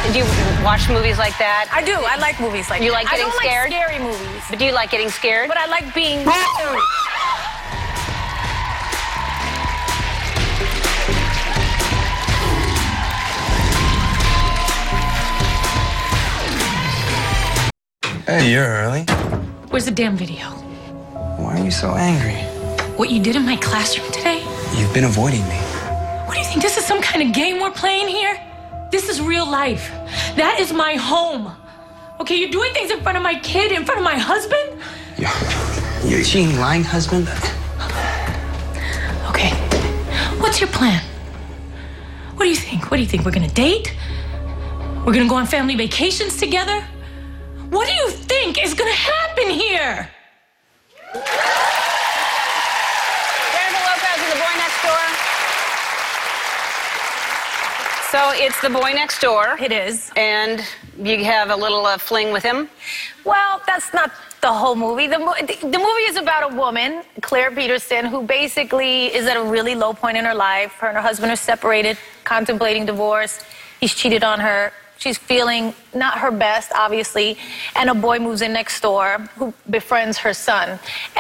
Do you watch movies like that? I do. I like movies like that. You like getting scared? I don't like scary movies. But do you like getting scared? But I like being... Hey, you're early. Where's the damn video? Why are you so angry? What you did in my classroom today? You've been avoiding me. What do you think? This is some kind of game we're playing here? This is real life. That is my home. Okay, you're doing things in front of my kid, in front of my husband? You're cheating, lying husband? Okay. What's your plan? What do you think? What do you think? We're gonna date? We're gonna go on family vacations together? What do you think is gonna happen here? Jennifer Lopez is The Boy Next Door. So it's The Boy Next Door. It is. And you have a little fling with him. Well, that's not the whole movie. The movie is about a woman, Claire Peterson, who basically is at a really low point in her life. Her and her husband are separated, contemplating divorce. He's cheated on her. She's feeling not her best, obviously. And a boy moves in next door who befriends her son.